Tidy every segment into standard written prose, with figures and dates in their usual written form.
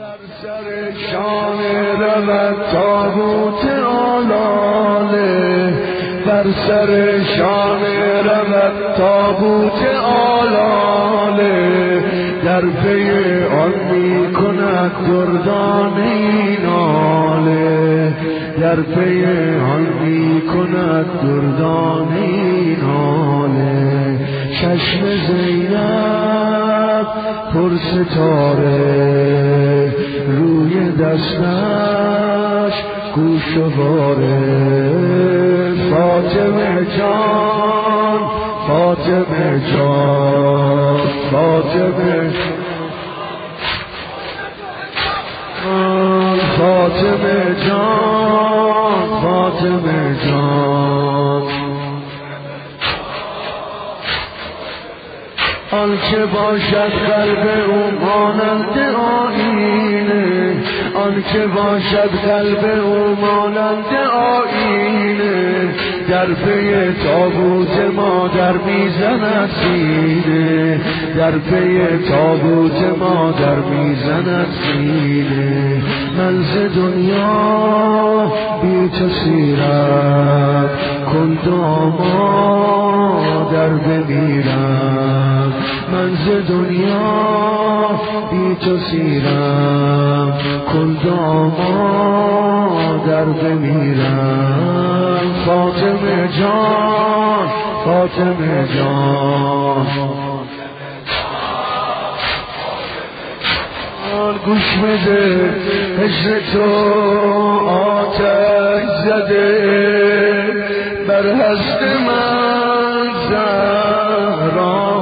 بر سر شام رود تابوت آلاله، بر سر شام رود تابوت آلاله، در پی آن می کند دردانه ناله، در پی آن می کند دردانه ناله. چشم زینب پر ستاره، روی دستش گوشواره. فاطمه جان، فاطمه جان، فاطمه جان، فاطمه جان، فاطمه جان. آنچه باشد قلب او مانند آیینه، آنچه باشد قلب او مانند آیینه، در پی تابوت مادر میزند سینه، در پی تابوت مادر میزند سینه. من ز دنیا بی تو سیرت کن دامادر بمیرم، من ز دنیا بی تو سیرم کن دامادر بمیرم. فاطمه جان، فاطمه جان، گوش بده هجر تو آتش زده بر هست من زهرا،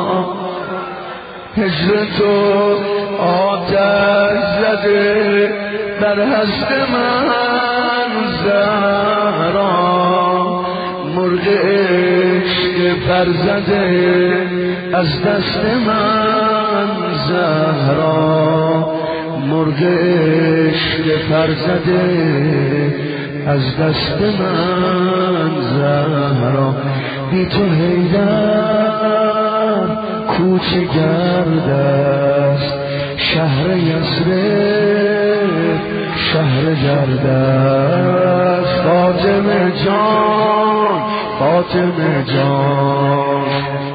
هجر تو آتش زده بر هست من زهرا. مرغ عشق پر زده از دست من زهرا، مرغ عشق پر زده از دست من زهرا. بی تو حیدر کوچه گرد است، شهر یثرب شهر گرد است. فاطمه جان، فاطمه جان،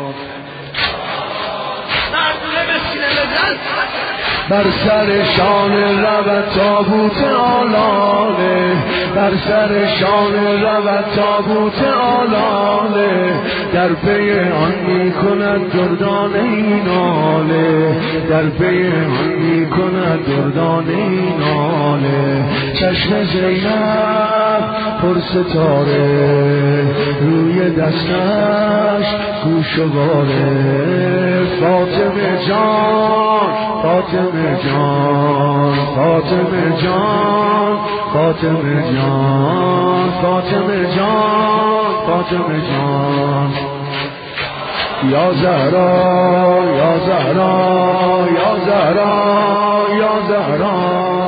بر سر شان رود تابوت آلاله، بر سر شان رود تابوت آلاله، در پی آن می کند دردانه ناله، در پی آن می کند دردانه ناله. چشم زینب پر ستاره، روی دستش گوشواره. فاطمه جان، فاطمه جان، فاطمه جان، فاطمه جان، فاطمه جان، فاطمه جان. یا زهرا، یا زهرا، یا زهرا، یا زهرا.